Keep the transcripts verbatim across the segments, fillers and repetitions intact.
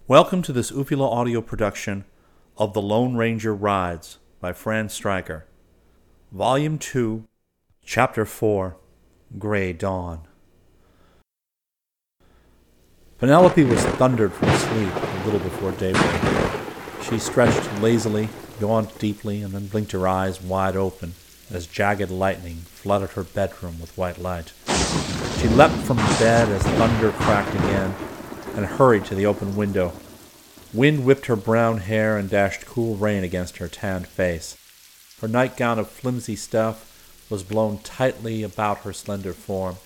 Welcome to this Uvula audio production of The Lone Ranger Rides by Fran Stryker. Volume two, Chapter four, Gray Dawn. Penelope was thundered from sleep a little before daybreak. She stretched lazily, yawned deeply, and then blinked her eyes wide open as jagged lightning flooded her bedroom with white light. She leapt from bed as thunder cracked again and hurried to the open window. Wind whipped her brown hair and dashed cool rain against her tanned face. Her nightgown of flimsy stuff was blown tightly about her slender form.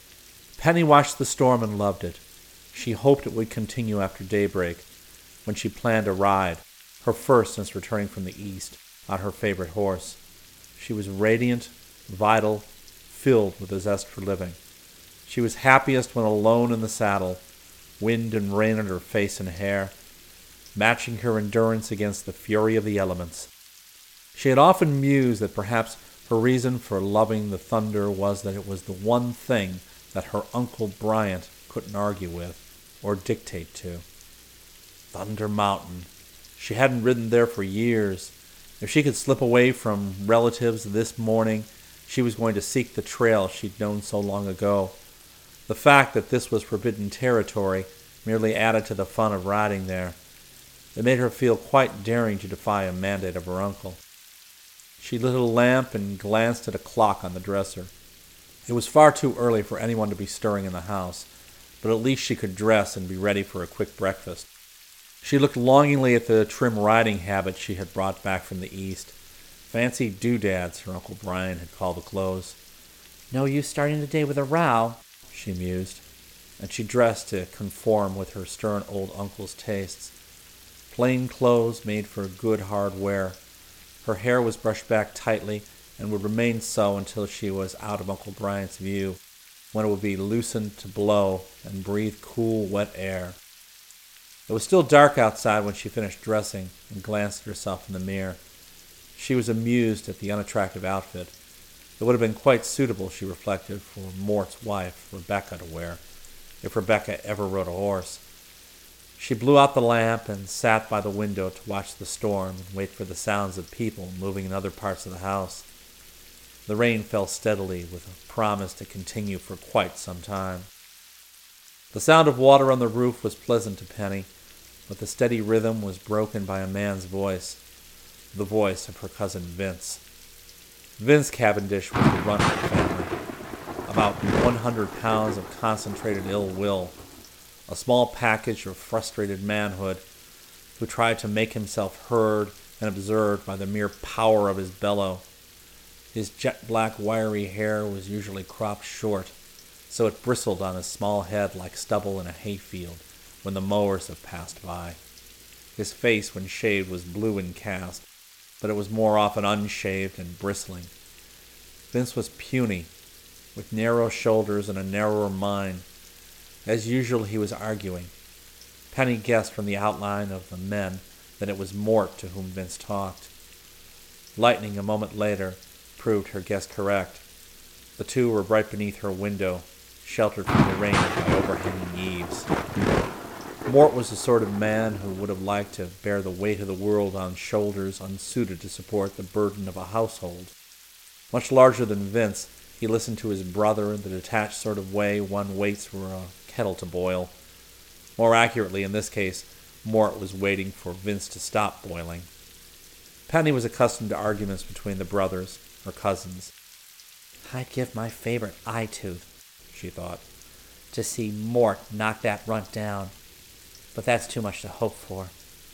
Penny watched the storm and loved it. She hoped it would continue after daybreak, when she planned a ride, her first since returning from the east, on her favorite horse. She was radiant, vital, filled with a zest for living. She was happiest when alone in the saddle, wind and rain on her face and hair, matching her endurance against the fury of the elements. She had often mused that perhaps her reason for loving the thunder was that it was the one thing that her Uncle Bryant couldn't argue with or dictate to. Thunder Mountain. She hadn't ridden there for years. If she could slip away from relatives this morning, she was going to seek the trail she'd known so long ago. The fact that this was forbidden territory merely added to the fun of riding there. It made her feel quite daring to defy a mandate of her uncle. She lit a lamp and glanced at a clock on the dresser. It was far too early for anyone to be stirring in the house, but at least she could dress and be ready for a quick breakfast. She looked longingly at the trim riding habit she had brought back from the east. Fancy doodads, her Uncle Brian had called the clothes. "No use starting the day with a row," she mused, and she dressed to conform with her stern old uncle's tastes. Plain clothes made for good hard wear. Her hair was brushed back tightly and would remain so until she was out of Uncle Brian's view, when it would be loosened to blow and breathe cool, wet air. It was still dark outside when she finished dressing and glanced at herself in the mirror. She was amused at the unattractive outfit. It would have been quite suitable, she reflected, for Mort's wife, Rebecca, to wear, if Rebecca ever rode a horse. She blew out the lamp and sat by the window to watch the storm and wait for the sounds of people moving in other parts of the house. The rain fell steadily, with a promise to continue for quite some time. The sound of water on the roof was pleasant to Penny, but the steady rhythm was broken by a man's voice, the voice of her cousin Vince. Vince Cavendish was the runt of the family, about one hundred pounds of concentrated ill will, a small package of frustrated manhood who tried to make himself heard and observed by the mere power of his bellow. His jet-black wiry hair was usually cropped short, so it bristled on his small head like stubble in a hayfield when the mowers have passed by. His face, when shaved, was blue and cast, but it was more often unshaved and bristling. Vince was puny, with narrow shoulders and a narrower mind. As usual, he was arguing. Penny guessed from the outline of the men that it was Mort to whom Vince talked. Lightning, a moment later, proved her guess correct. The two were right beneath her window, sheltered from the rain by overhanging eaves. Mort was the sort of man who would have liked to bear the weight of the world on shoulders unsuited to support the burden of a household. Much larger than Vince, he listened to his brother in the detached sort of way one waits for a kettle to boil. More accurately, in this case, Mort was waiting for Vince to stop boiling. Penny was accustomed to arguments between the brothers, her cousins. "I'd give my favorite eye tooth," she thought, "to see Mort knock that runt down. But that's too much to hope for."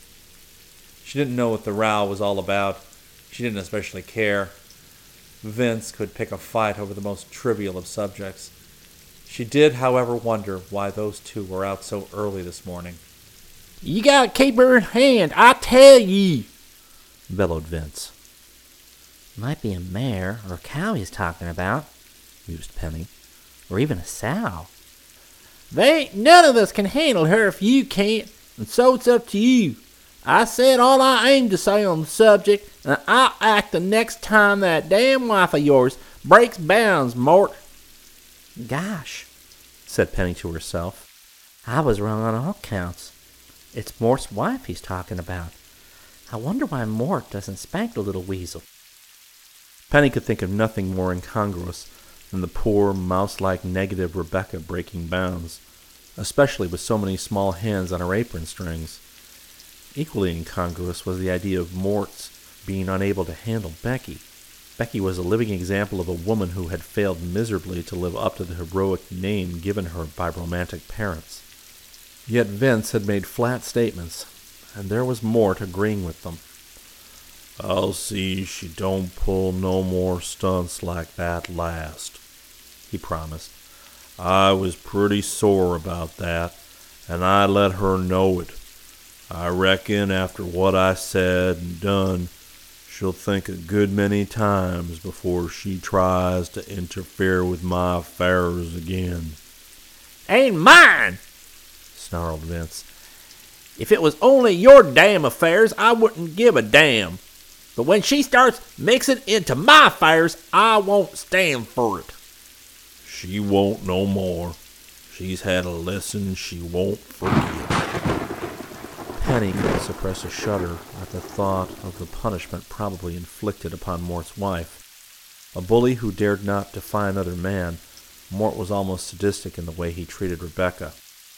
She didn't know what the row was all about. She didn't especially care. Vince could pick a fight over the most trivial of subjects. She did, however, wonder why those two were out so early this morning. "You gotta keep her in hand, I tell ye," bellowed Vince. "Might be a mare or a cow he's talking about," mused Penny. "Or even a sow." "They ain't none of us can handle her if you can't, and so it's up to you. I said all I aimed to say on the subject, and I'll act the next time that damn wife of yours breaks bounds, Mort." "Gosh," said Penny to herself. "I was wrong on all counts. It's Mort's wife he's talking about. I wonder why Mort doesn't spank the little weasel. Penny could think of nothing more incongruous than the poor, mouse-like negative Rebecca breaking bounds, especially with so many small hands on her apron strings. Equally incongruous was the idea of Mort's being unable to handle Becky. Becky was a living example of a woman who had failed miserably to live up to the heroic name given her by romantic parents. Yet Vince had made flat statements, and there was Mort agreeing with them. "I'll see she don't pull no more stunts like that last," he promised. "I was pretty sore about that, and I let her know it. I reckon after what I said and done, she'll think a good many times before she tries to interfere with my affairs again." "Ain't mine," snarled Vince. "If it was only your damn affairs, I wouldn't give a damn. But when she starts mixing into my affairs, I won't stand for it." "She won't no more. She's had a lesson she won't forget." Penny could suppress a shudder at the thought of the punishment probably inflicted upon Mort's wife. A bully who dared not defy another man, Mort was almost sadistic in the way he treated Rebecca.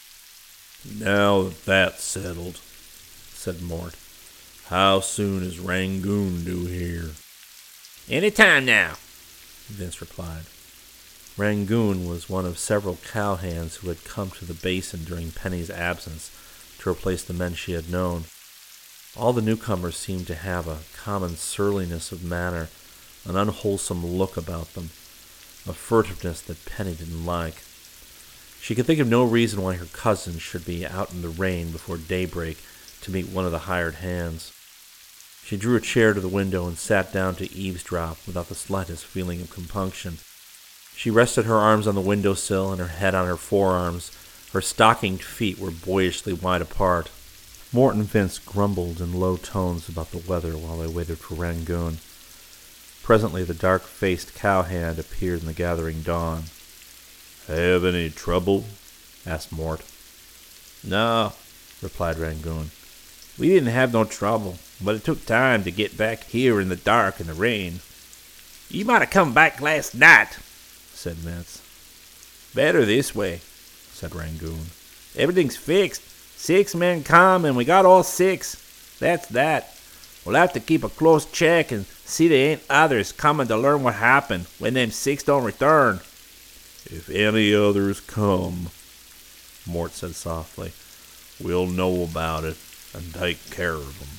"Now that that's settled," said Mort, "how soon is Rangoon due here?" "Any time now," Vince replied. Rangoon was one of several cowhands who had come to the basin during Penny's absence to replace the men she had known. All the newcomers seemed to have a common surliness of manner, an unwholesome look about them, a furtiveness that Penny didn't like. She could think of no reason why her cousin should be out in the rain before daybreak to meet one of the hired hands. She drew a chair to the window and sat down to eavesdrop without the slightest feeling of compunction. She rested her arms on the windowsill and her head on her forearms. Her stockinged feet were boyishly wide apart. Mort and Vince grumbled in low tones about the weather while they waited for Rangoon. Presently the dark-faced cowhand appeared in the gathering dawn. "Have any trouble?" asked Mort. "No," replied Rangoon. "We didn't have no trouble, but it took time to get back here in the dark and the rain." "You might have come back last night," said Vince. "Better this way," said Rangoon. "Everything's fixed. Six men come, and we got all six. That's that. We'll have to keep a close check and see there ain't others coming to learn what happened when them six don't return." "If any others come," Mort said softly, "we'll know about it and take care of them."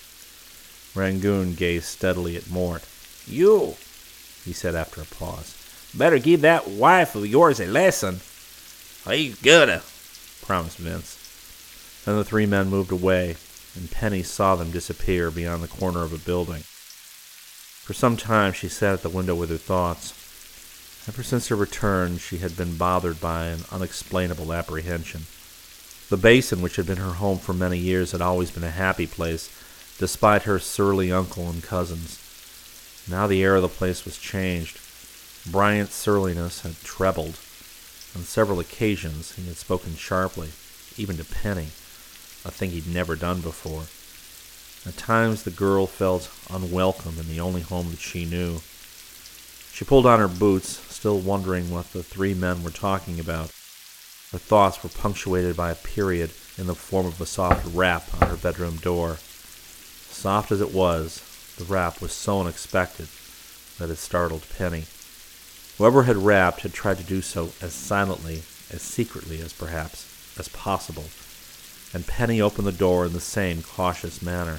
Rangoon gazed steadily at Mort. "You," he said after a pause, "better give that wife of yours a lesson." "He's gonna," promised Vince. Then the three men moved away, and Penny saw them disappear beyond the corner of a building. For some time she sat at the window with her thoughts. Ever since her return, she had been bothered by an unexplainable apprehension. The basin, which had been her home for many years, had always been a happy place, despite her surly uncle and cousins. Now the air of the place was changed. Bryant's surliness had trebled. On several occasions he had spoken sharply, even to Penny, a thing he'd never done before. At times the girl felt unwelcome in the only home that she knew. She pulled on her boots, still wondering what the three men were talking about. Her thoughts were punctuated by a period in the form of a soft rap on her bedroom door. Soft as it was, the rap was so unexpected that it startled Penny. Whoever had rapped had tried to do so as silently, as secretly as perhaps, as possible, and Penny opened the door in the same cautious manner.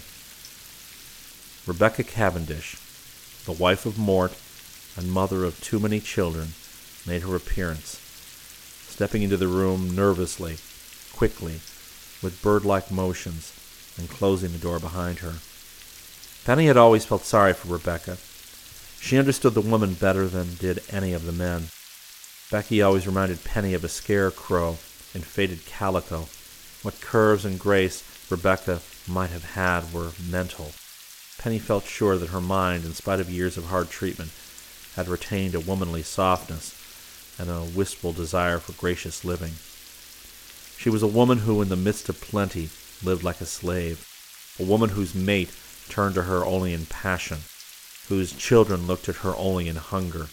Rebecca Cavendish, the wife of Mort and mother of too many children, made her appearance, stepping into the room nervously, quickly, with bird-like motions, and closing the door behind her. Penny had always felt sorry for Rebecca. She understood the woman better than did any of the men. Becky always reminded Penny of a scarecrow in faded calico. What curves and grace Rebecca might have had were mental. Penny felt sure that her mind, in spite of years of hard treatment, had retained a womanly softness and a wistful desire for gracious living. She was a woman who, in the midst of plenty, lived like a slave, a woman whose mate turned to her only in passion, whose children looked at her only in hunger.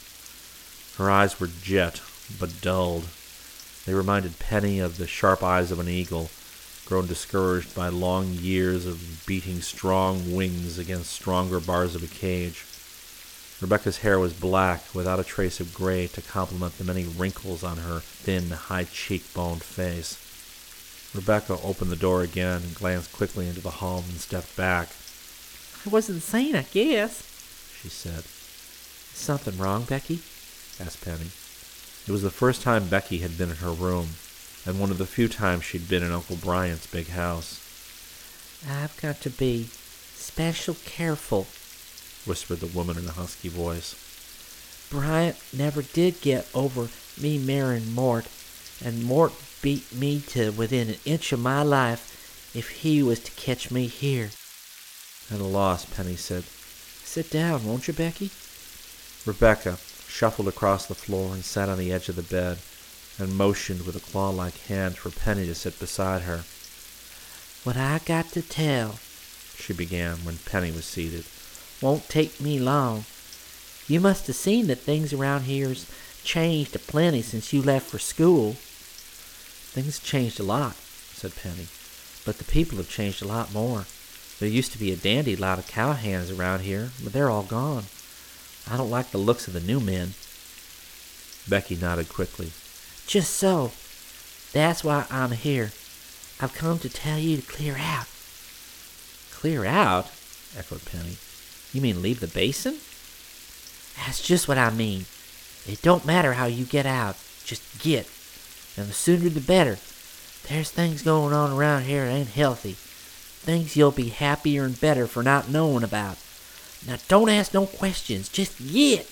Her eyes were jet, but dulled. They reminded Penny of the sharp eyes of an eagle, grown discouraged by long years of beating strong wings against stronger bars of a cage. Rebecca's hair was black, without a trace of gray to complement the many wrinkles on her thin, high-cheek-boned face. Rebecca opened the door again and glanced quickly into the hall and stepped back. I wasn't sane, I guess, she said. Is something wrong, Becky? Asked Penny. It was the first time Becky had been in her room, and one of the few times she'd been in Uncle Bryant's big house. I've got to be special careful, whispered the woman in a husky voice. Bryant never did get over me marrying Mort, and Mort beat me to within an inch of my life if he was to catch me here. At a loss, Penny said, Sit down, won't you, Becky? Rebecca shuffled across the floor and sat on the edge of the bed and motioned with a claw-like hand for Penny to sit beside her. What I got to tell, she began when Penny was seated, won't take me long. You must have seen that things around here's changed a plenty since you left for school. Things changed a lot, said Penny, but the people have changed a lot more. There used to be a dandy lot of cowhands around here, but they're all gone. I don't like the looks of the new men. Becky nodded quickly. Just so. That's why I'm here. I've come to tell you to clear out. Clear out? Echoed Penny. You mean leave the basin? That's just what I mean. It don't matter how you get out. Just get. And the sooner the better. There's things going on around here that ain't healthy. Things you'll be happier and better for not knowing about. Now don't ask no questions. Just get.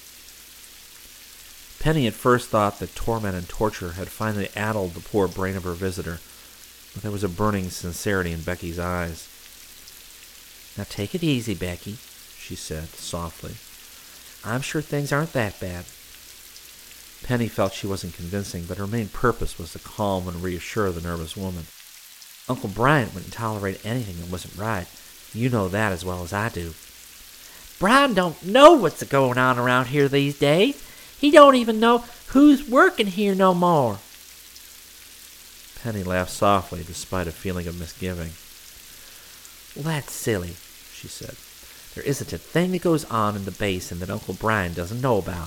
Penny at first thought that torment and torture had finally addled the poor brain of her visitor, but there was a burning sincerity in Becky's eyes. Now take it easy, Becky, she said softly. I'm sure things aren't that bad. Penny felt she wasn't convincing, but her main purpose was to calm and reassure the nervous woman. Uncle Bryant wouldn't tolerate anything that wasn't right. You know that as well as I do. Brian don't know what's going on around here these days. He don't even know who's working here no more. Penny laughed softly, despite a feeling of misgiving. Well, that's silly, she said. There isn't a thing that goes on in the basin that Uncle Brian doesn't know about.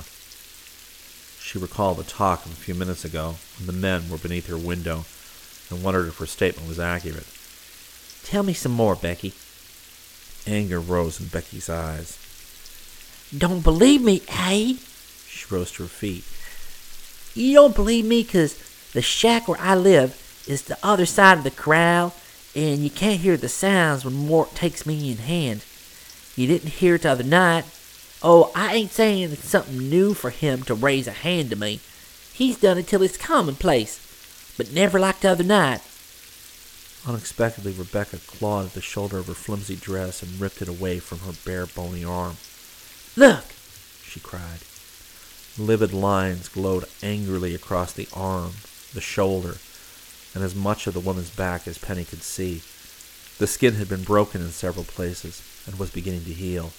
She recalled the talk of a few minutes ago when the men were beneath her window and wondered if her statement was accurate. Tell me some more, Becky. Anger rose in Becky's eyes. Don't believe me, eh? She rose to her feet. You don't believe me because the shack where I live is the other side of the corral, and you can't hear the sounds when Mort takes me in hand. You didn't hear it the other night. Oh, I ain't saying it's something new for him to raise a hand to me. He's done it till it's commonplace, but never like the other night. Unexpectedly, Rebecca clawed at the shoulder of her flimsy dress and ripped it away from her bare, bony arm. Look, she cried. Livid lines glowed angrily across the arm, the shoulder, and as much of the woman's back as Penny could see. The skin had been broken in several places and was beginning to heal.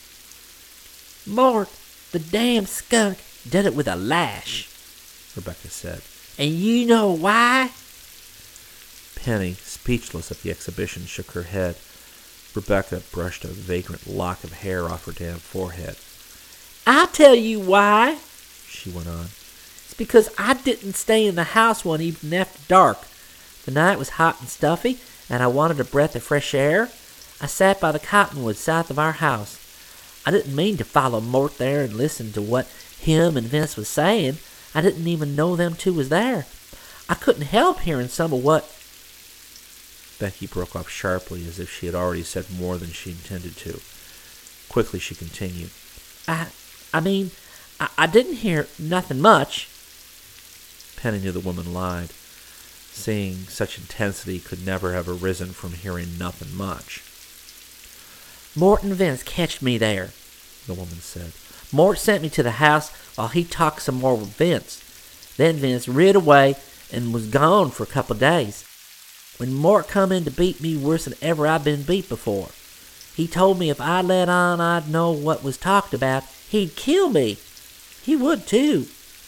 Mort, the damn skunk, did it with a lash, Rebecca said. And you know why? Penny, speechless at the exhibition, shook her head. Rebecca brushed a vagrant lock of hair off her damp forehead. I'll tell you why, she went on. It's because I didn't stay in the house one evening after dark. The night was hot and stuffy, and I wanted a breath of fresh air. I sat by the cottonwoods south of our house. I didn't mean to follow Mort there and listen to what him and Vince was saying. I didn't even know them two was there. I couldn't help hearing some of what... Becky broke off sharply as if she had already said more than she intended to. Quickly she continued. I I mean, I, I didn't hear nothing much. Penny knew the woman lied. Seeing such intensity could never have arisen from hearing nothing much. Mort and Vince catched me there, the woman said. Mort sent me to the house while he talked some more with Vince. Then Vince rid away and was gone for a couple of days. when Mort come in to beat me worse than ever I've been beat before. He told me if I let on I'd know what was talked about, he'd kill me. He would, too.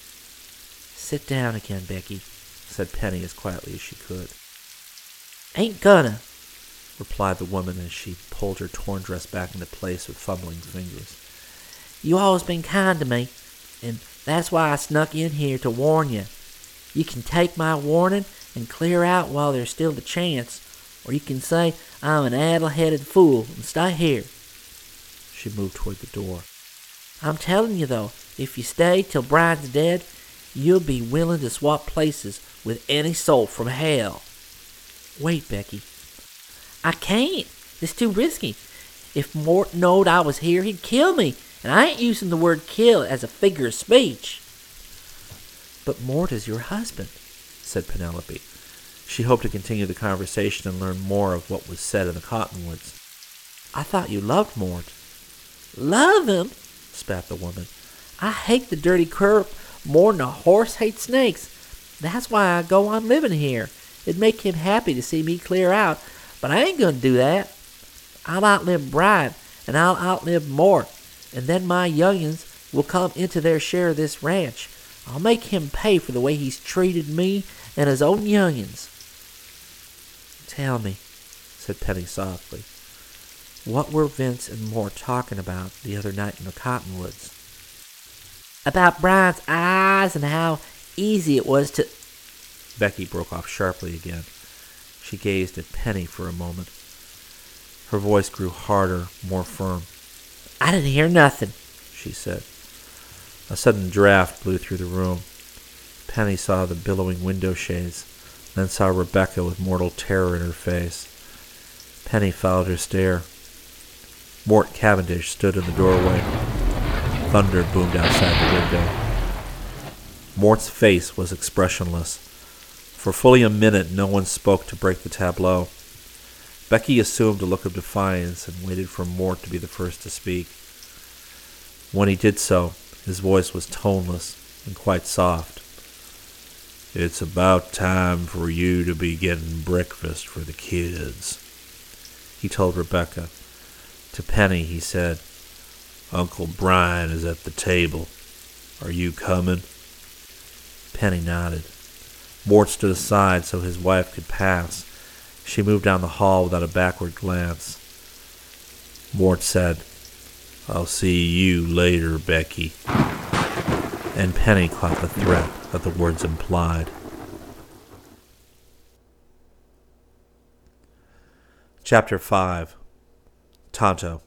Sit down again, Becky, said Penny as quietly as she could. Ain't gonna, replied the woman as she pulled her torn dress back into place with fumbling fingers. You always been kind to me, and that's why I snuck in here to warn you. You can take my warning and clear out while there's still a chance, or you can say I'm an addle-headed fool and stay here. She moved toward the door. I'm telling you, though, if you stay till Brian's dead, you'll be willing to swap places with any soul from hell. Wait, Becky. I can't. It's too risky. If Mort knowed I was here, he'd kill me, and I ain't using the word kill as a figure of speech. But Mort is your husband, said Penelope. She hoped to continue the conversation and learn more of what was said in the cottonwoods. I thought you loved Mort. Love him? Spat the woman. I hate the dirty cur more than a horse hates snakes. That's why I go on living here. It'd make him happy to see me clear out, but I ain't gonna do that. I'll outlive Brian, and I'll outlive Mort, and then my young'uns will come into their share of this ranch. I'll make him pay for the way he's treated me and his own young'uns. Tell me, said Penny softly, what were Vince and Mort talking about the other night in the cottonwoods? About Brian's eyes and how easy it was to... Becky broke off sharply again. She gazed at Penny for a moment. Her voice grew harder, more firm. I didn't hear nothing, she said. A sudden draft blew through the room. Penny saw the billowing window shades, then saw Rebecca with mortal terror in her face. Penny followed her stare. Mort Cavendish stood in the doorway. Thunder boomed outside the window. Mort's face was expressionless. For fully a minute no one spoke to break the tableau. Becky assumed a look of defiance and waited for Mort to be the first to speak. When he did so, his voice was toneless and quite soft. It's about time for you to be getting breakfast for the kids, he told Rebecca. To Penny he said, Uncle Brian is at the table. Are you coming? Penny nodded. Mort stood aside so his wife could pass. She moved down the hall without a backward glance. Mort said, I'll see you later, Becky. And Penny caught the threat that the words implied. Chapter five. Tonto.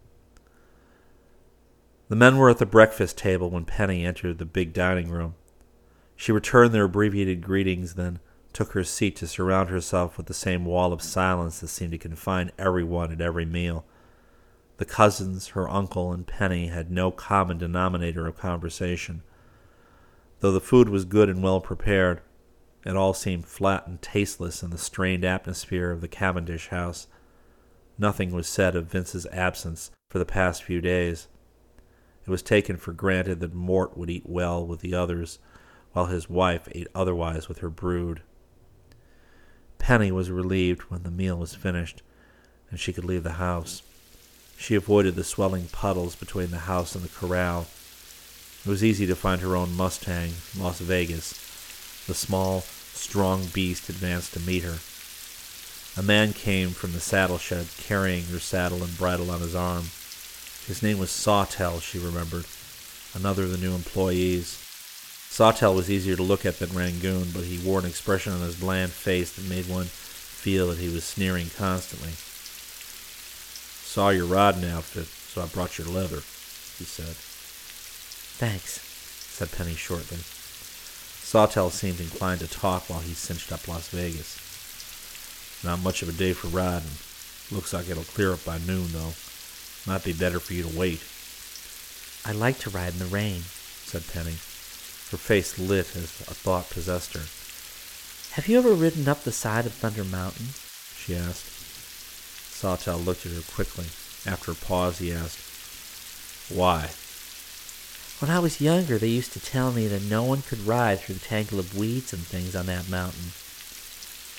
The men were at the breakfast table when Penny entered the big dining room. She returned their abbreviated greetings, then took her seat to surround herself with the same wall of silence that seemed to confine everyone at every meal. The cousins, her uncle, and Penny had no common denominator of conversation. Though the food was good and well prepared, it all seemed flat and tasteless in the strained atmosphere of the Cavendish house. Nothing was said of Vince's absence for the past few days. It was taken for granted that Mort would eat well with the others, while his wife ate otherwise with her brood. Penny was relieved when the meal was finished, and she could leave the house. She avoided the swelling puddles between the house and the corral. It was easy to find her own Mustang, Las Vegas. The small, strong beast advanced to meet her. A man came from the saddle shed, carrying her saddle and bridle on his arm. His name was Sawtell, she remembered, another of the new employees. Sawtell was easier to look at than Rangoon, but he wore an expression on his bland face that made one feel that he was sneering constantly. Saw your riding outfit, so I brought your leather, he said. Thanks, said Penny shortly. Sawtell seemed inclined to talk while he cinched up Las Vegas. Not much of a day for riding. Looks like it'll clear up by noon, though. Might be better for you to wait. I like to ride in the rain, said Penny. Her face lit as a thought possessed her. Have you ever ridden up the side of Thunder Mountain? She asked. Sawtell looked at her quickly. After a pause, he asked, Why? When I was younger, they used to tell me that no one could ride through the tangle of weeds and things on that mountain.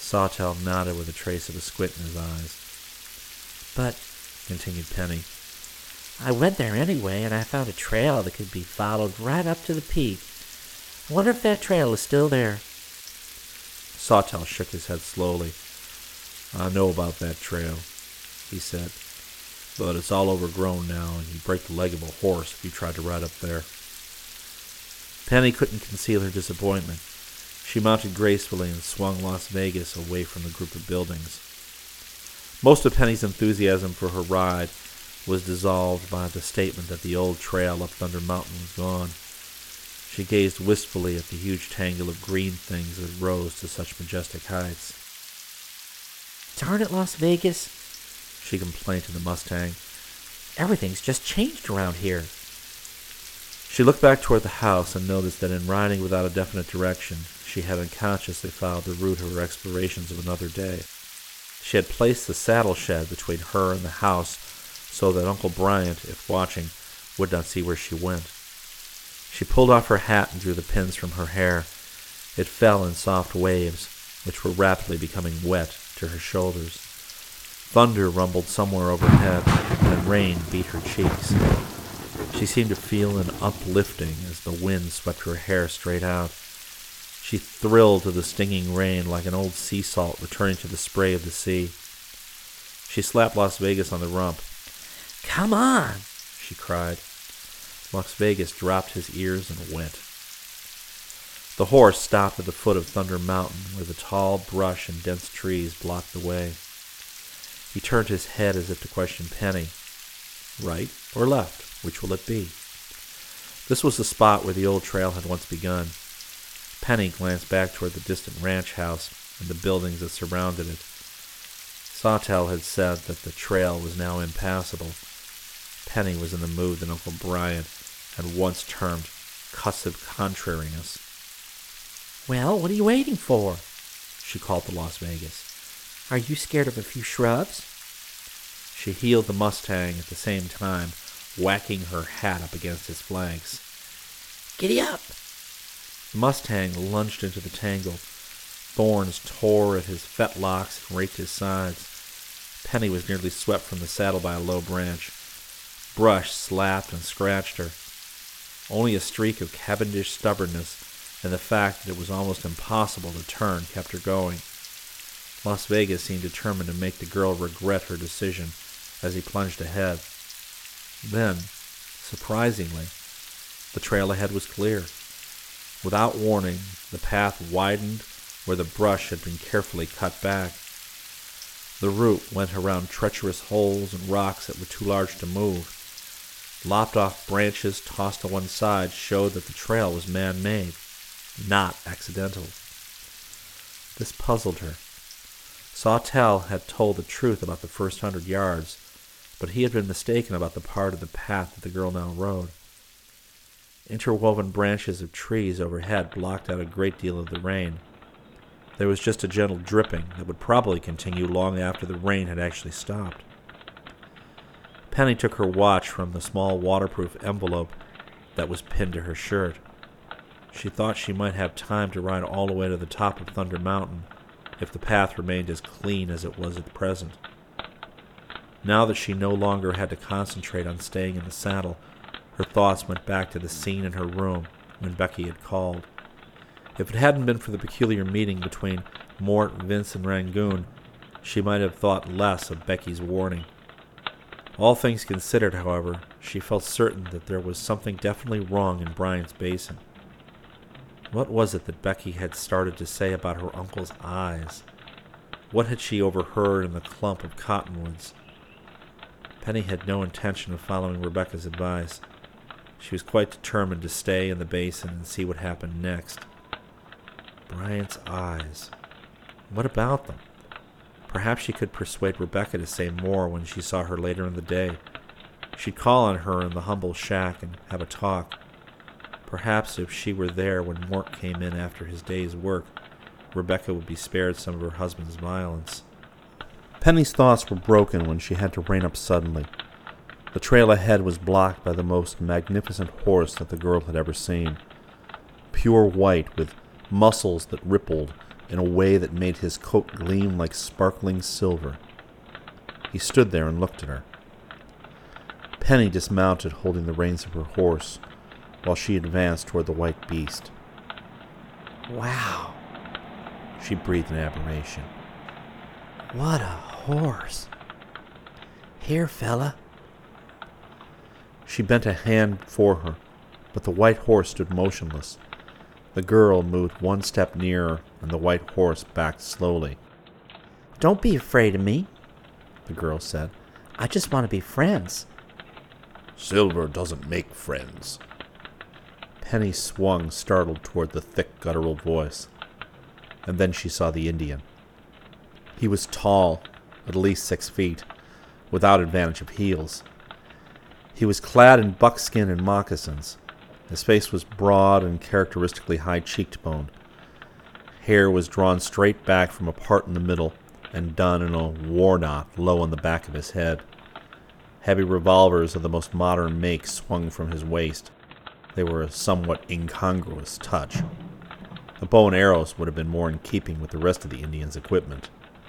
Sawtell nodded with a trace of a squint in his eyes. But, Continued Penny, I went there anyway, and I found a trail that could be followed right up to the peak. I wonder if that trail is still there. Sawtell shook his head slowly. I know about that trail, he said, but it's all overgrown now, and you'd break the leg of a horse if you tried to ride up there. Penny couldn't conceal her disappointment. She mounted gracefully and swung Las Vegas away from the group of buildings. Most of Penny's enthusiasm for her ride was dissolved by the statement that the old trail up Thunder Mountain was gone. She gazed wistfully at the huge tangle of green things that rose to such majestic heights. Darn it, Las Vegas, she complained to the Mustang. Everything's just changed around here. She looked back toward the house and noticed that in riding without a definite direction, she had unconsciously followed the route of her explorations of another day. She had placed the saddle shed between her and the house so that Uncle Bryant, if watching, would not see where she went. She pulled off her hat and drew the pins from her hair. It fell in soft waves, which were rapidly becoming wet to her shoulders. Thunder rumbled somewhere overhead, and rain beat her cheeks. She seemed to feel an uplifting as the wind swept her hair straight out. She thrilled to the stinging rain like an old sea salt returning to the spray of the sea. She slapped Las Vegas on the rump. Come on, she cried. Las Vegas dropped his ears and went. The horse stopped at the foot of Thunder Mountain, where the tall brush and dense trees blocked the way. He turned his head as if to question Penny. Right or left? Which will it be? This was the spot where the old trail had once begun. Penny glanced back toward the distant ranch house and the buildings that surrounded it. Sawtell had said that the trail was now impassable. Penny was in the mood that Uncle Bryant had once termed cussive contrariness. Well, what are you waiting for? She called to Las Vegas. Are you scared of a few shrubs? She heeled the Mustang at the same time, whacking her hat up against his flanks. Giddy up! The Mustang lunged into the tangle. Thorns tore at his fetlocks and raked his sides. Penny was nearly swept from the saddle by a low branch. Brush slapped and scratched her. Only a streak of Cavendish stubbornness and the fact that it was almost impossible to turn kept her going. Las Vegas seemed determined to make the girl regret her decision as he plunged ahead. Then, surprisingly, the trail ahead was clear. Without warning, the path widened where the brush had been carefully cut back. The route went around treacherous holes and rocks that were too large to move. Lopped-off branches tossed to one side showed that the trail was man-made, not accidental. This puzzled her. Sawtell had told the truth about the first hundred yards, but he had been mistaken about the part of the path that the girl now rode. Interwoven branches of trees overhead blocked out a great deal of the rain. There was just a gentle dripping that would probably continue long after the rain had actually stopped. Penny took her watch from the small waterproof envelope that was pinned to her shirt. She thought she might have time to ride all the way to the top of Thunder Mountain if the path remained as clean as it was at present. Now that she no longer had to concentrate on staying in the saddle, her thoughts went back to the scene in her room when Becky had called. If it hadn't been for the peculiar meeting between Mort, Vince, and Rangoon, she might have thought less of Becky's warning. All things considered, however, she felt certain that there was something definitely wrong in Bryant's Basin. What was it that Becky had started to say about her uncle's eyes? What had she overheard in the clump of cottonwoods? Penny had no intention of following Rebecca's advice. She was quite determined to stay in the basin and see what happened next. Bryant's eyes. What about them? Perhaps she could persuade Rebecca to say more when she saw her later in the day. She'd call on her in the humble shack and have a talk. Perhaps if she were there when Mort came in after his day's work, Rebecca would be spared some of her husband's violence. Penny's thoughts were broken when she had to rein up suddenly. The trail ahead was blocked by the most magnificent horse that the girl had ever seen. Pure white, with muscles that rippled in a way that made his coat gleam like sparkling silver. He stood there and looked at her. Penny dismounted, holding the reins of her horse, while she advanced toward the white beast. Wow, She breathed in admiration. what a horse. Here, fella. She bent a hand for her, but the white horse stood motionless. The girl moved one step nearer, and the white horse backed slowly. Don't be afraid of me, The girl said. I just want to be friends. Silver doesn't make friends. Penny swung, startled toward the thick, guttural voice. And then she saw the Indian. He was tall, at least six feet, without advantage of heels. He was clad in buckskin and moccasins. His face was broad and characteristically high-cheeked-boned. Hair was drawn straight back from a part in the middle and done in a war knot low on the back of his head. Heavy revolvers of the most modern make swung from his waist. They were a somewhat incongruous touch. The bow and arrows would have been more in keeping with the rest of the Indian's equipment.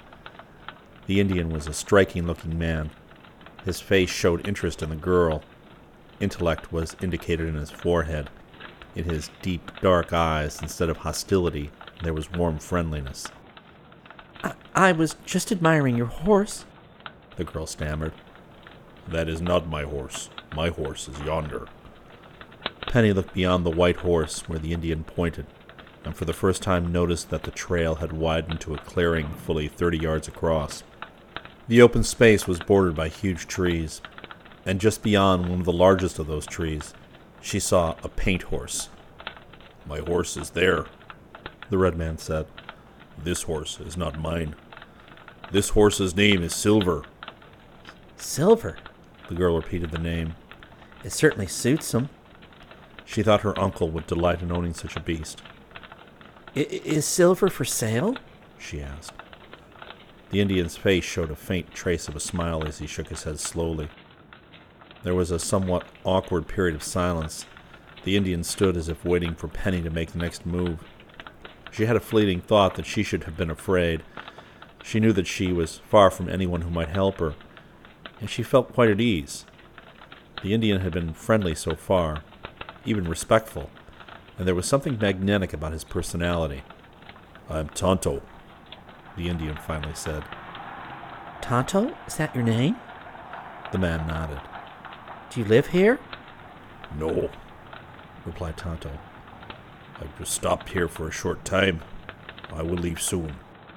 The Indian was a striking-looking man. His face showed interest in the girl. Intellect was indicated in his forehead. In his deep, dark eyes, instead of hostility, there was warm friendliness. I, I was just admiring your horse. The girl stammered. That is not my horse. My horse is yonder. Penny looked beyond the white horse where the Indian pointed, and for the first time noticed that the trail had widened to a clearing fully thirty yards across. The open space was bordered by huge trees, and just beyond one of the largest of those trees, she saw a paint horse. My horse is there, the red man said. This horse is not mine. This horse's name is Silver. Silver. The girl repeated the name. It certainly suits him. She thought her uncle would delight in owning such a beast. I, is Silver for sale? She asked. The Indian's face showed a faint trace of a smile as he shook his head slowly. There was a somewhat awkward period of silence. The Indian stood as if waiting for Penny to make the next move. She had a fleeting thought that she should have been afraid. She knew that she was far from anyone who might help her, and she felt quite at ease. The Indian had been friendly so far, even respectful, and there was something magnetic about his personality. I'm Tonto, the Indian finally said. Tonto? Is that your name? The man nodded. Do you live here? No, replied Tonto. I've just stopped here for a short time. I will leave soon.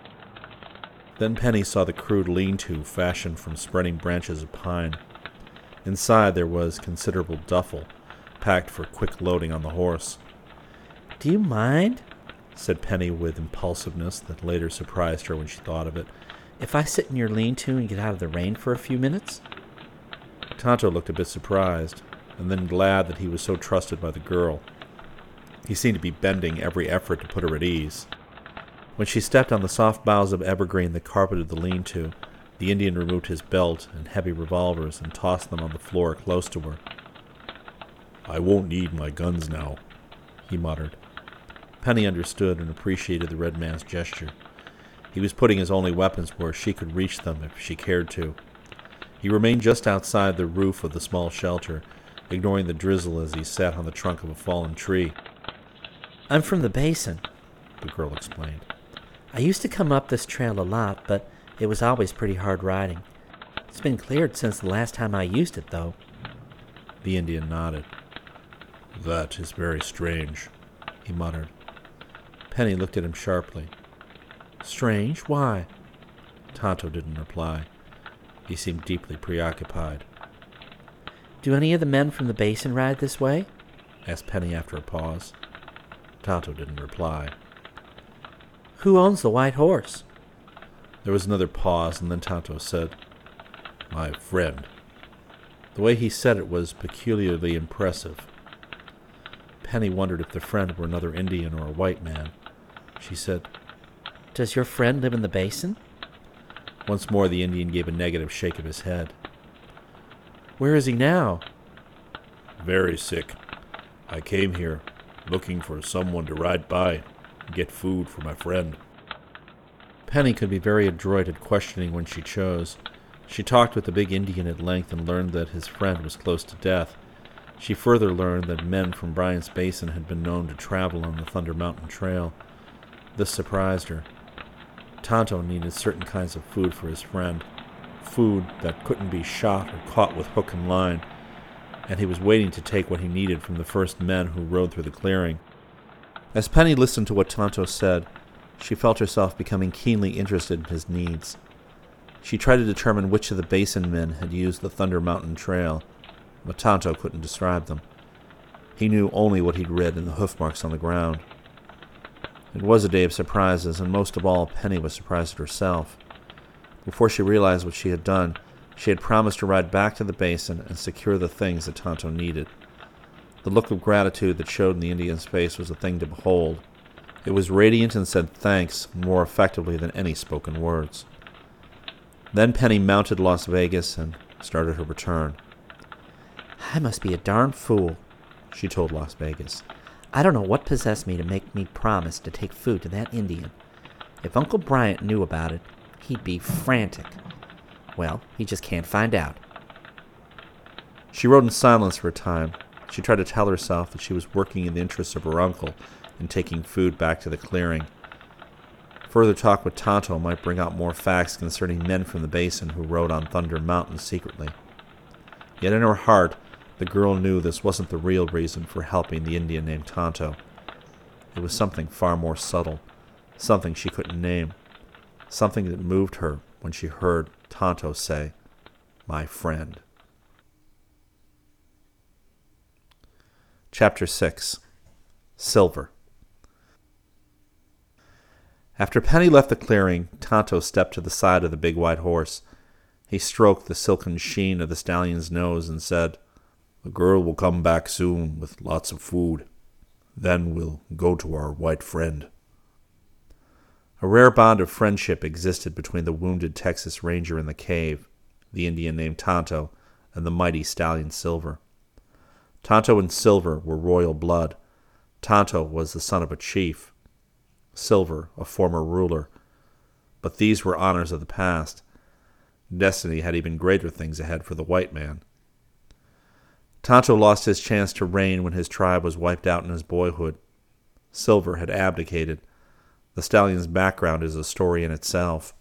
Then Penny saw the crude lean-to fashioned from spreading branches of pine. Inside there was considerable duffel, packed for quick loading on the horse. Do you mind, said Penny with impulsiveness that later surprised her when she thought of it, if I sit in your lean-to and get out of the rain for a few minutes? Tonto looked a bit surprised, and then glad that he was so trusted by the girl. He seemed to be bending every effort to put her at ease. When she stepped on the soft boughs of evergreen that carpeted the lean-to, the Indian removed his belt and heavy revolvers and tossed them on the floor close to her. I won't need my guns now, he muttered. Penny understood and appreciated the red man's gesture. He was putting his only weapons where she could reach them if she cared to. He remained just outside the roof of the small shelter, ignoring the drizzle as he sat on the trunk of a fallen tree. I'm from the basin, the girl explained. I used to come up this trail a lot, but it was always pretty hard riding. It's been cleared since the last time I used it, though. The Indian nodded. That is very strange, he muttered. Penny looked at him sharply. Strange? Why? Tonto didn't reply. He seemed deeply preoccupied. Do any of the men from the basin ride this way? Asked Penny after a pause. Tonto didn't reply. Who owns the white horse? There was another pause, and then Tonto said, My friend. The way he said it was peculiarly impressive. Penny wondered if the friend were another Indian or a white man. She said, Does your friend live in the basin? Once more the Indian gave a negative shake of his head. Where is he now? Very sick. I came here looking for someone to ride by and get food for my friend. Penny could be very adroit at questioning when she chose. She talked with the big Indian at length and learned that his friend was close to death. She further learned that men from Bryant's Basin had been known to travel on the Thunder Mountain Trail. This surprised her. Tonto needed certain kinds of food for his friend, food that couldn't be shot or caught with hook and line, and he was waiting to take what he needed from the first men who rode through the clearing. As Penny listened to what Tonto said, she felt herself becoming keenly interested in his needs. She tried to determine which of the Basin men had used the Thunder Mountain Trail, but Tonto couldn't describe them. He knew only what he'd read in the hoof marks on the ground. It was a day of surprises, and most of all, Penny was surprised at herself. Before she realized what she had done, she had promised to ride back to the Basin and secure the things that Tonto needed. The look of gratitude that showed in the Indian's face was a thing to behold. It was radiant and said thanks more effectively than any spoken words. Then Penny mounted Las Vegas and started her return. I must be a darn fool, she told Las Vegas. I don't know what possessed me to make me promise to take food to that Indian. If Uncle Bryant knew about it, he'd be frantic. Well, he just can't find out. She rode in silence for a time. She tried to tell herself that she was working in the interests of her uncle and taking food back to the clearing. Further talk with Tonto might bring out more facts concerning men from the Basin who rode on Thunder Mountain secretly. Yet in her heart, the girl knew this wasn't the real reason for helping the Indian named Tonto. It was something far more subtle, something she couldn't name, something that moved her when she heard Tonto say, "My friend." Chapter six. Silver. After Penny left the clearing, Tonto stepped to the side of the big white horse. He stroked the silken sheen of the stallion's nose and said, "The girl will come back soon with lots of food. Then we'll go to our white friend." A rare bond of friendship existed between the wounded Texas Ranger in the cave, the Indian named Tonto, and the mighty stallion Silver. Tonto and Silver were royal blood. Tonto was the son of a chief, Silver a former ruler. But these were honors of the past. Destiny had even greater things ahead for the white man. Tonto lost his chance to reign when his tribe was wiped out in his boyhood. Silver had abdicated. The stallion's background is a story in itself.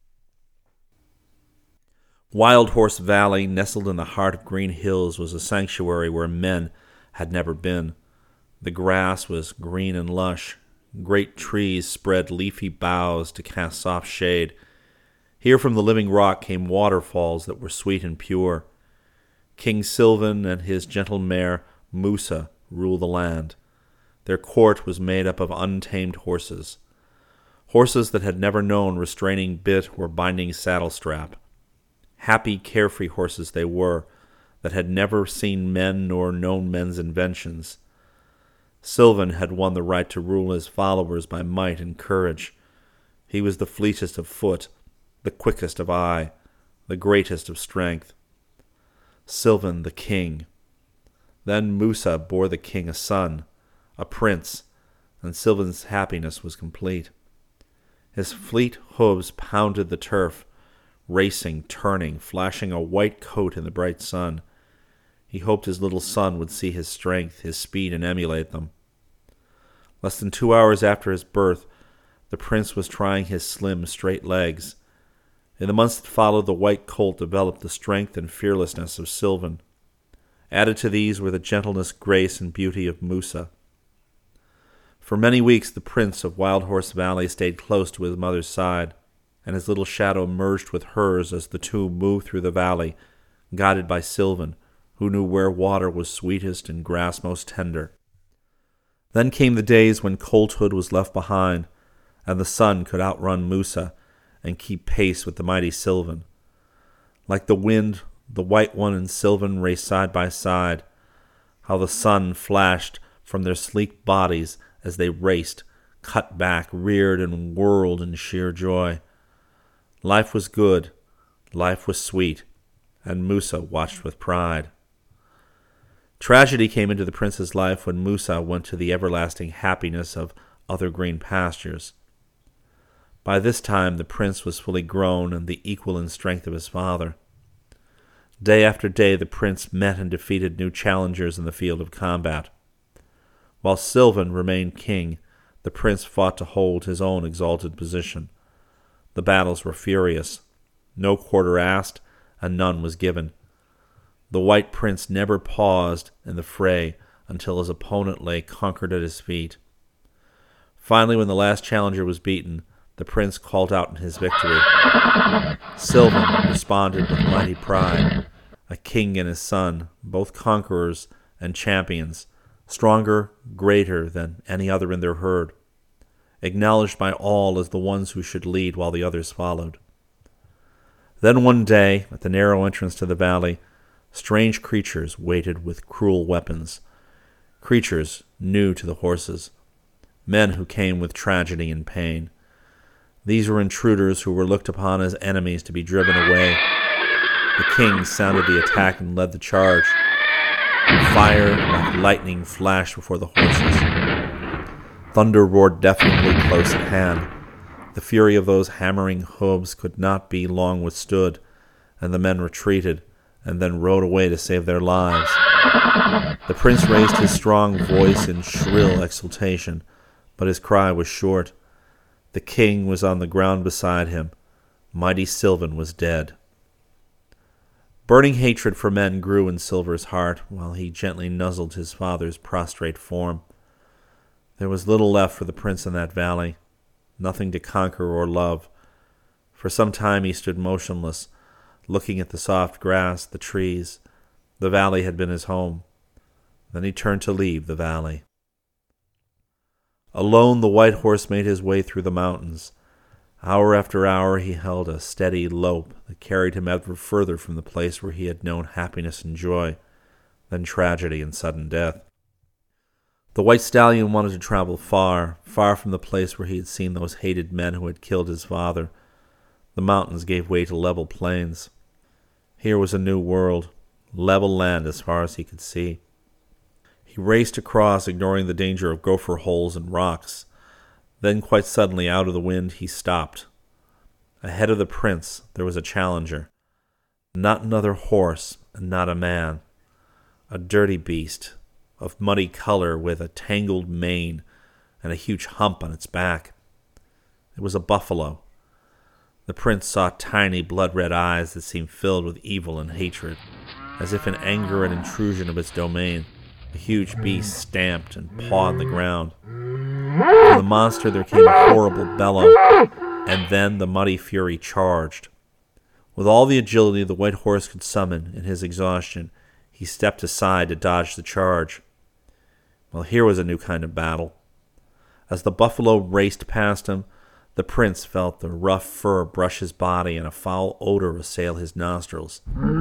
Wild Horse Valley, nestled in the heart of Green Hills, was a sanctuary where men had never been. The grass was green and lush. Great trees spread leafy boughs to cast soft shade. Here from the living rock came waterfalls that were sweet and pure. King Sylvan and his gentle mare, Musa, ruled the land. Their court was made up of untamed horses. Horses that had never known restraining bit or binding saddle strap. Happy, carefree horses they were, that had never seen men nor known men's inventions. Sylvan had won the right to rule his followers by might and courage. He was the fleetest of foot, the quickest of eye, the greatest of strength. Sylvan the king. Then Musa bore the king a son, a prince, and Sylvan's happiness was complete. His fleet hooves pounded the turf, racing, turning, flashing a white coat in the bright sun. He hoped his little son would see his strength, his speed, and emulate them. Less than two hours after his birth, the prince was trying his slim, straight legs. In the months that followed, the white colt developed the strength and fearlessness of Sylvan. Added to these were the gentleness, grace, and beauty of Musa. For many weeks, the prince of Wild Horse Valley stayed close to his mother's side, and his little shadow merged with hers as the two moved through the valley, guided by Sylvan, who knew where water was sweetest and grass most tender. Then came the days when colthood was left behind, and the son could outrun Musa and keep pace with the mighty Sylvan. Like the wind, the white one and Sylvan raced side by side. How the sun flashed from their sleek bodies as they raced, cut back, reared, and whirled in sheer joy. Life was good, life was sweet, and Musa watched with pride. Tragedy came into the prince's life when Musa went to the everlasting happiness of other green pastures. By this time the prince was fully grown and the equal in strength of his father. Day after day the prince met and defeated new challengers in the field of combat. While Sylvan remained king, the prince fought to hold his own exalted position. The battles were furious. No quarter asked, and none was given. The White Prince never paused in the fray until his opponent lay conquered at his feet. Finally, when the last challenger was beaten, the prince called out in his victory. Sylvan responded with mighty pride, a king and his son, both conquerors and champions, stronger, greater than any other in their herd, acknowledged by all as the ones who should lead while the others followed. Then one day, at the narrow entrance to the valley, strange creatures waited with cruel weapons, creatures new to the horses, men who came with tragedy and pain. These were intruders who were looked upon as enemies to be driven away. The king sounded the attack and led the charge. Fire like lightning flashed before the horses. Thunder roared deafeningly close at hand. The fury of those hammering hooves could not be long withstood, and the men retreated and then rode away to save their lives. The prince raised his strong voice in shrill exultation, but his cry was short. The king was on the ground beside him. Mighty Sylvan was dead. Burning hatred for men grew in Silver's heart while he gently nuzzled his father's prostrate form. There was little left for the prince in that valley, nothing to conquer or love. For some time he stood motionless, looking at the soft grass, the trees. The valley had been his home. Then he turned to leave the valley. Alone the white horse made his way through the mountains. Hour after hour he held a steady lope that carried him ever further from the place where he had known happiness and joy, then tragedy and sudden death. The white stallion wanted to travel far, far from the place where he had seen those hated men who had killed his father. The mountains gave way to level plains. Here was a new world, level land as far as he could see. He raced across, ignoring the danger of gopher holes and rocks. Then, quite suddenly, out of the wind, he stopped. Ahead of the prince, there was a challenger. Not another horse, and not a man. A dirty beast, of muddy color with a tangled mane and a huge hump on its back. It was a buffalo. The prince saw tiny blood-red eyes that seemed filled with evil and hatred, as if in anger and intrusion of its domain. The huge beast stamped and pawed the ground. From the monster there came a horrible bellow, and then the muddy fury charged. With all the agility the white horse could summon in his exhaustion, he stepped aside to dodge the charge. Well, here was a new kind of battle. As the buffalo raced past him, the prince felt the rough fur brush his body and a foul odor assail his nostrils.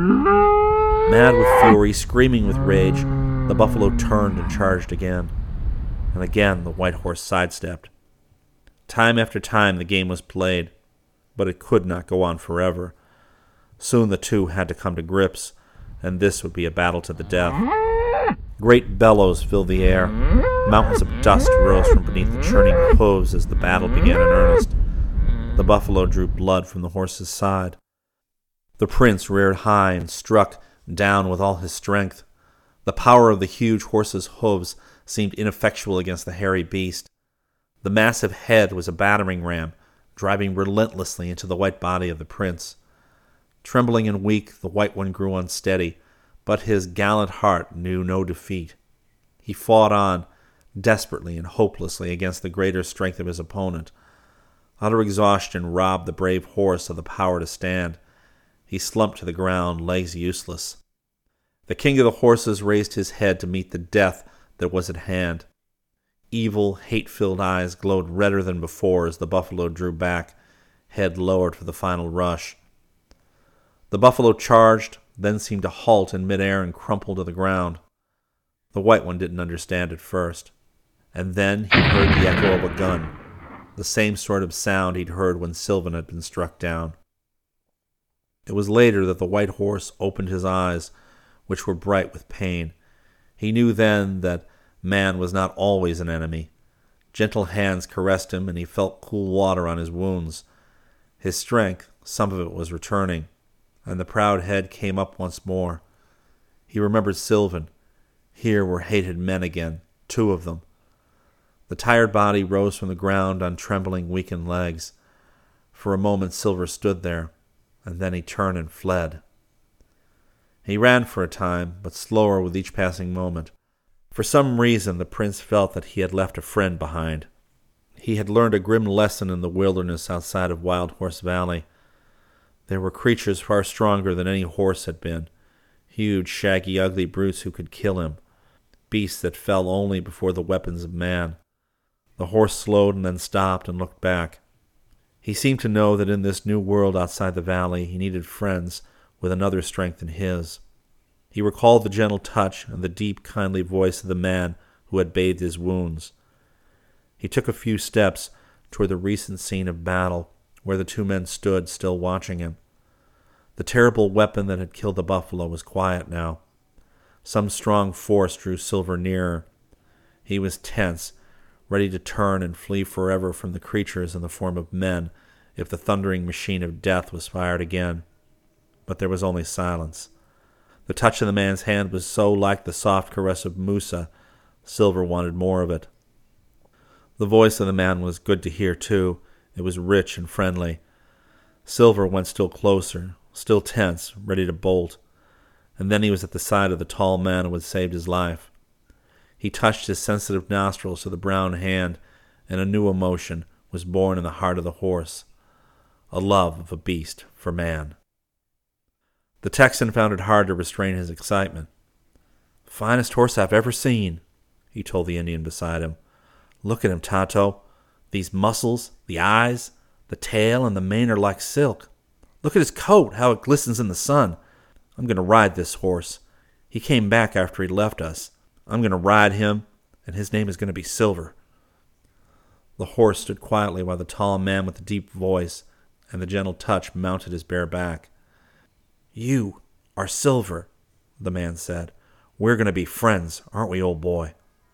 Mad with fury, screaming with rage, the buffalo turned and charged again. And again the white horse sidestepped. Time after time the game was played, but it could not go on forever. Soon the two had to come to grips, and this would be a battle to the death. Great bellows filled the air. Mountains of dust rose from beneath the churning hooves as the battle began in earnest. The buffalo drew blood from the horse's side. The prince reared high and struck down with all his strength. The power of the huge horse's hooves seemed ineffectual against the hairy beast. The massive head was a battering ram, driving relentlessly into the white body of the prince. Trembling and weak, the white one grew unsteady, but his gallant heart knew no defeat. He fought on, desperately and hopelessly, against the greater strength of his opponent. Utter exhaustion robbed the brave horse of the power to stand. He slumped to the ground, legs useless. The king of the horses raised his head to meet the death that was at hand. Evil, hate-filled eyes glowed redder than before as the buffalo drew back, head lowered for the final rush. The buffalo charged, then seemed to halt in midair and crumple to the ground. The white one didn't understand at first. And then he heard the echo of a gun, the same sort of sound he'd heard when Sylvan had been struck down. It was later that the white horse opened his eyes, which were bright with pain. He knew then that man was not always an enemy. Gentle hands caressed him, and he felt cool water on his wounds. His strength, some of it was returning, and the proud head came up once more. He remembered Sylvan. Here were hated men again, two of them. The tired body rose from the ground on trembling, weakened legs. For a moment Silver stood there, and then he turned and fled. He ran for a time, but slower with each passing moment. For some reason the prince felt that he had left a friend behind. He had learned a grim lesson in the wilderness outside of Wild Horse Valley. There were creatures far stronger than any horse had been, huge, shaggy, ugly brutes who could kill him, beasts that fell only before the weapons of man. The horse slowed and then stopped and looked back. He seemed to know that in this new world outside the valley he needed friends with another strength than his. He recalled the gentle touch and the deep, kindly voice of the man who had bathed his wounds. He took a few steps toward the recent scene of battle, where the two men stood, still watching him. The terrible weapon that had killed the buffalo was quiet now. Some strong force drew Silver nearer. He was tense, ready to turn and flee forever from the creatures in the form of men if the thundering machine of death was fired again. But there was only silence. The touch of the man's hand was so like the soft caress of Musa, Silver wanted more of it. The voice of the man was good to hear, too. It was rich and friendly. Silver went still closer, still tense, ready to bolt. And then he was at the side of the tall man who had saved his life. He touched his sensitive nostrils to the brown hand, and a new emotion was born in the heart of the horse, a love of a beast for man. The Texan found it hard to restrain his excitement. "Finest horse I've ever seen," he told the Indian beside him. "Look at him, Tonto. These muscles, the eyes, the tail, and the mane are like silk. Look at his coat, how it glistens in the sun. I'm going to ride this horse. He came back after he left us. I'm going to ride him, and his name is going to be Silver." The horse stood quietly while the tall man with the deep voice and the gentle touch mounted his bare back. "You are Silver," the man said. "We're going to be friends, aren't we, old boy?"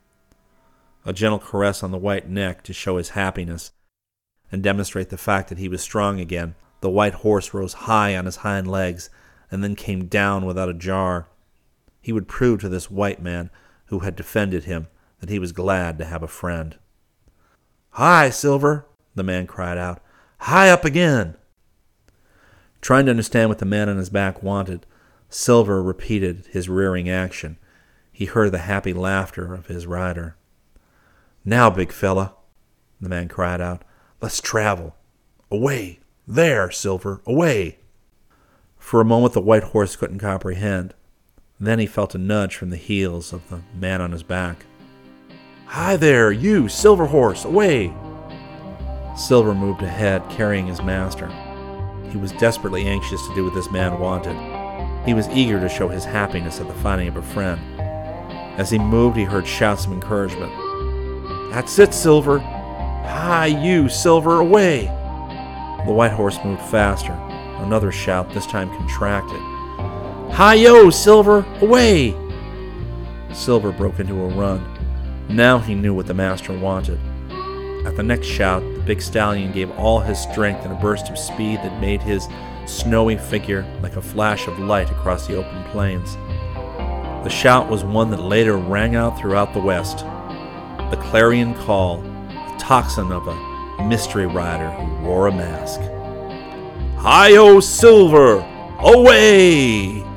A gentle caress on the white neck to show his happiness and demonstrate the fact that he was strong again. The white horse rose high on his hind legs and then came down without a jar. He would prove to this white man who had defended him that he was glad to have a friend. "Hi, Silver," the man cried out. "Hi up again." Trying to understand what the man on his back wanted, Silver repeated his rearing action. He heard the happy laughter of his rider. "Now, big fella," the man cried out, "let's travel. Away. There, Silver, away." For a moment the white horse couldn't comprehend. Then he felt a nudge from the heels of the man on his back. "Hi there, you, Silver Horse, away!" Silver moved ahead, carrying his master. He was desperately anxious to do what this man wanted. He was eager to show his happiness at the finding of a friend. As he moved, he heard shouts of encouragement. "That's it, Silver! Hi, you, Silver, away!" The white horse moved faster. Another shout, this time contracted. "Hi-yo, Silver, away!" Silver broke into a run. Now he knew what the master wanted. At the next shout, the big stallion gave all his strength in a burst of speed that made his snowy figure like a flash of light across the open plains. The shout was one that later rang out throughout the West. The clarion call, the tocsin of a mystery rider who wore a mask. "Hi-yo, Silver! Away!"